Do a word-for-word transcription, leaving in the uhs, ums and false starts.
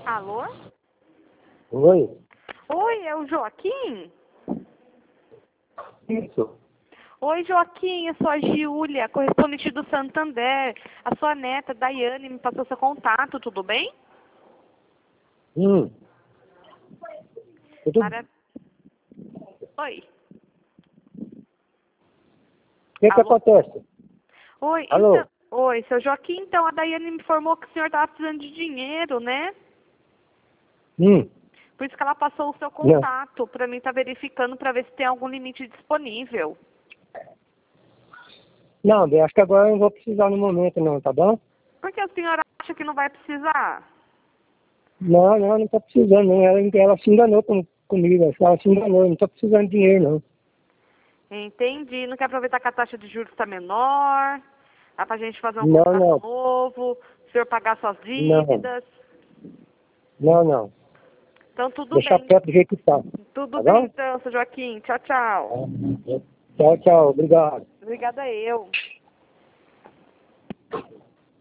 Alô? Oi? Oi, é o Joaquim? Isso. Oi, Joaquim, eu sou a Giulia, correspondente do Santander. A sua neta, Daiane, me passou seu contato, tudo bem? Hum. Tudo... Mara... Oi. O que que Alô? acontece? Oi, Alô? então... Oi, seu Joaquim, então a Daiane me informou que o senhor estava precisando de dinheiro, né? Hum. Por isso que ela passou o seu Não. contato, para mim estar verificando para ver se tem algum limite disponível. Não, bem, acho que agora eu não vou precisar no momento não, tá bom? Por que a senhora acha que não vai precisar? Não, não, não tô precisando não. Ela, ela se enganou com, comigo, acho que ela se enganou, não tô precisando de dinheiro não. Entendi. Não quer aproveitar que a taxa de juros está menor? Dá pra gente fazer um Não, contrato não. novo, o senhor pagar suas Não. dívidas. Não, não. Então tudo Deixar bem. quieto do jeito que tá. Tudo Tá bem bom? então, seu Joaquim. Tchau, tchau. Tchau, tchau. Obrigado. Obrigada eu.